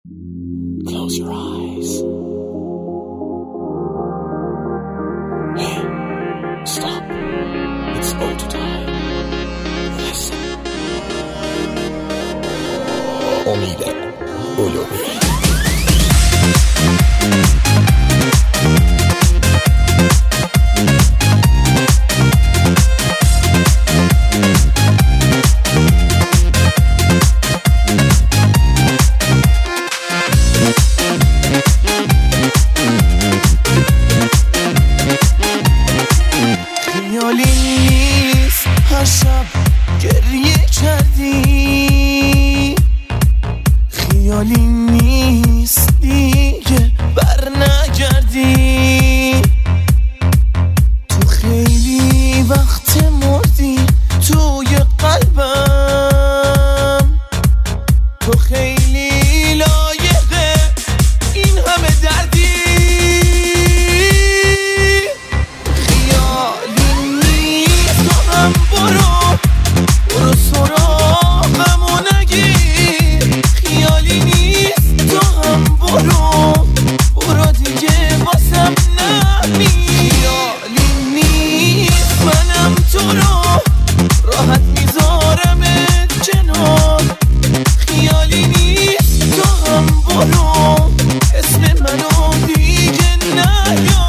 Close your eyes. Hey, stop. It's auto time. Listen. امید علومی. خیالی نیست هر شب گریه کردی، خیالی نیست دیگه بر نگردی، تو خیلی وقت مردی توی قلبم، تو خیلی لایقه این همه دردی. برو سراغمو نگیر، خیالی نیست تو هم برو دیگه واسم نمیر، خیالی نیست منم تو رو راحت میذارمت کنار، خیالی نیست تو هم برو اسم منو دیگه نیار.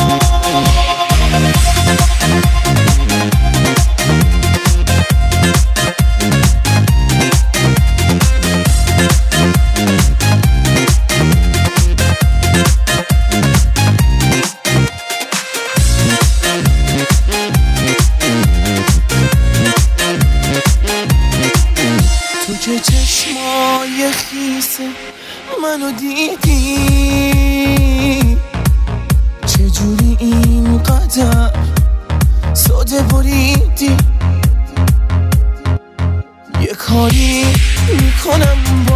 تو که چشمای خیسه منو دیدی، چجوری اینقدر ساده بریدی، یه کاری میکنم